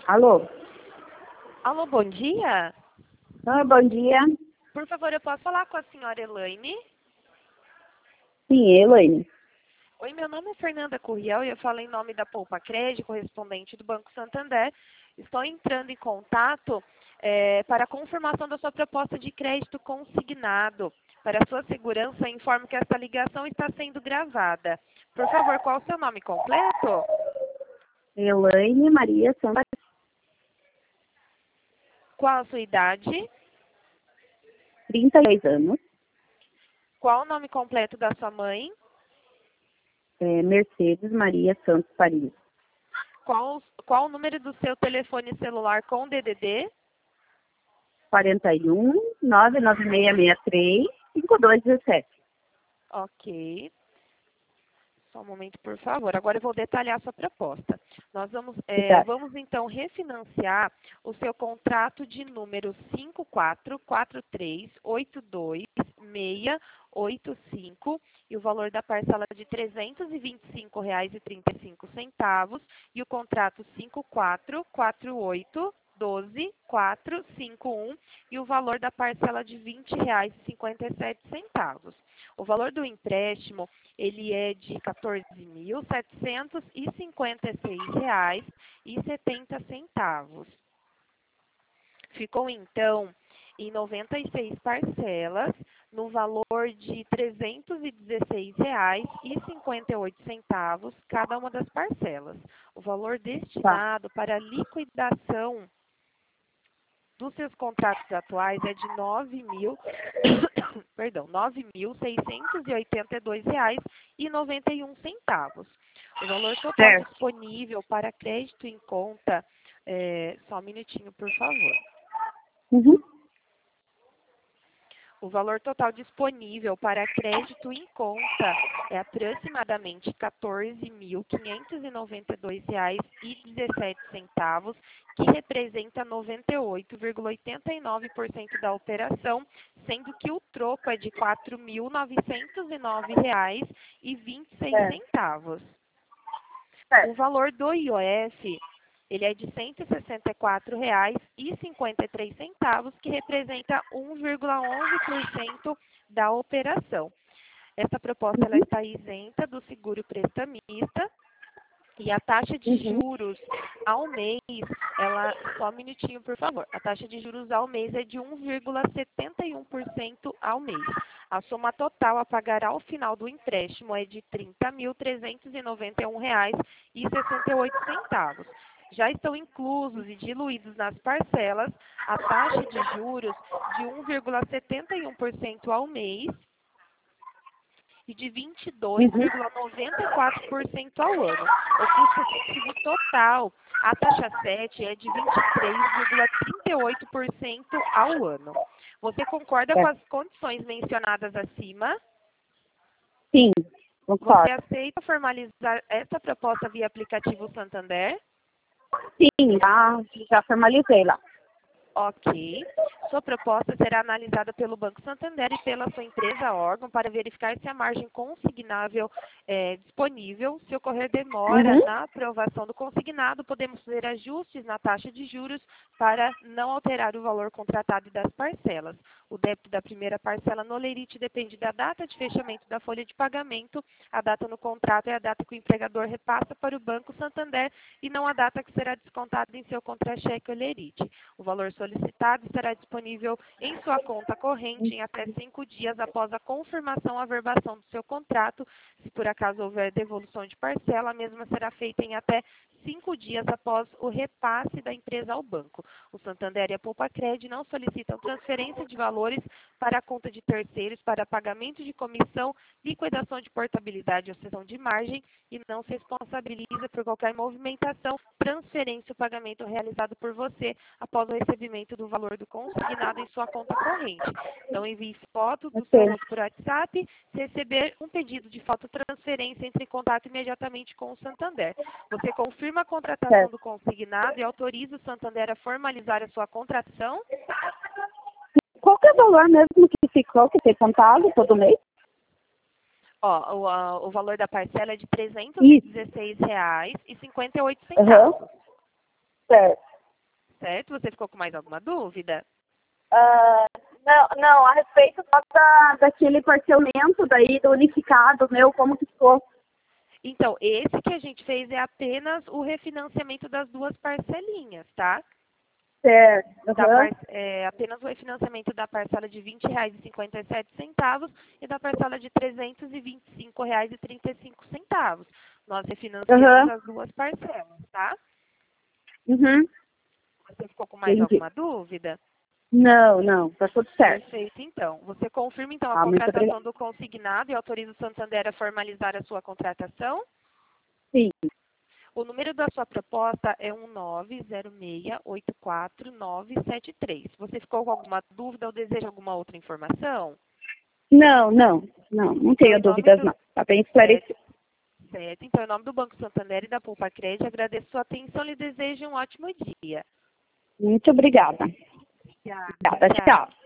Alô? Alô, bom dia. Oi, bom dia. Por favor, eu posso falar com a senhora Elaine? Sim, Elaine. Oi, meu nome é Fernanda Curriel e eu falo em nome da Poupa Crédito, correspondente do Banco Santander. Estou entrando em contato para a confirmação da sua proposta de crédito consignado. Para a sua segurança, informo que esta ligação está sendo gravada. Por favor, qual o seu nome completo? Elaine Maria Santos, Qual a sua idade? 32 anos. Qual o nome completo da sua mãe? Mercedes Maria Santos Paris. Qual o número do seu telefone celular com DDD? 41 99663 5217. Ok. Só um momento, por favor. Agora eu vou detalhar a sua proposta. Nós Tá. vamos então refinanciar o seu contrato de número 5443826685 e o valor da parcela de R$ 325,35 e o contrato 544812-451 e o valor da parcela de R$ 20,57. O valor do empréstimo ele é de R$ 14.756,70. Ficou, então, em 96 parcelas, no valor de R$ 316,58 cada uma das parcelas. O valor destinado para a liquidação dos seus contratos atuais é de R$ 9.682,91. O valor total Certo. disponível para crédito em conta, só um minutinho, por favor. Uhum. O valor total disponível para crédito em conta é aproximadamente R$ 14.592,17, que representa 98,89% da operação, sendo que o troco é de R$ 4.909,26. Certo. O valor do IOF ele é de R$ 164,53, que representa 1,11% da operação. Essa proposta ela está isenta do seguro prestamista e a taxa de juros ao mês, só um minutinho, por favor. A taxa de juros ao mês é de 1,71% ao mês. A soma total a pagar ao final do empréstimo é de R$ 30.391,68. Já estão inclusos e diluídos nas parcelas a taxa de juros de 1,71% ao mês e de 22,94% ao ano. O custo efetivo total, a taxa 7, é de 23,38% ao ano. Você concorda com as condições mencionadas acima? Sim, Você concordo. aceita formalizar essa proposta via aplicativo Santander? Sim, já formalizei lá. Ok. Sua proposta será analisada pelo Banco Santander e pela sua empresa órgão para verificar se a margem consignável é disponível. Se ocorrer demora na aprovação do consignado, podemos fazer ajustes na taxa de juros para não alterar o valor contratado e das parcelas. O débito da primeira parcela no Lerite depende da data de fechamento da folha de pagamento. A data no contrato é a data que o empregador repassa para o Banco Santander e não a data que será descontada em seu contra-cheque ou Lerite. O valor solicitado estará disponível em sua conta corrente em até 5 dias após a confirmação ou averbação do seu contrato. Se por acaso houver devolução de parcela, a mesma será feita em até 5 dias após o repasse da empresa ao banco. O Santander e a Poupa Crédito não solicitam transferência de valores para a conta de terceiros para pagamento de comissão, liquidação de portabilidade ou cessão de margem e não se responsabiliza por qualquer movimentação, transferência ou pagamento realizado por você após o recebimento do valor do consignado em sua conta corrente. Então, envie foto do seu rosto por WhatsApp. Se receber um pedido de fototransferência, entre em contato imediatamente com o Santander. Você confirma a contratação do consignado e autoriza o Santander a formalizar a sua contratação? Qual que é o valor mesmo que ficou, que foi contado todo mês? O valor da parcela é de R$ 316,58. Certo. certo? Você ficou com mais alguma dúvida? Não, a respeito só daquele parcelamento daí, do unificado meu, como que ficou? Então, esse que a gente fez é apenas o refinanciamento das duas parcelinhas, tá? Certo. Apenas o refinanciamento da parcela de R$ 20,57 e da parcela de R$ 325,35. Nós refinanciamos as duas parcelas, tá? Uhum. Você ficou com mais Entendi. alguma dúvida? Não, tá tudo certo. Perfeito, então. Você confirma, então, a Muito contratação obrigada. do consignado e autoriza o Santander a formalizar a sua contratação? Sim. O número da sua proposta é 1906484973. Você ficou com alguma dúvida ou deseja alguma outra informação? Não Então, tenho dúvidas não. Tá bem esclarecido. certo. Então, em nome do Banco Santander e da Poupa Crédito, agradeço sua atenção e lhe desejo um ótimo dia. Muito obrigada. Obrigada. Obrigada, tchau.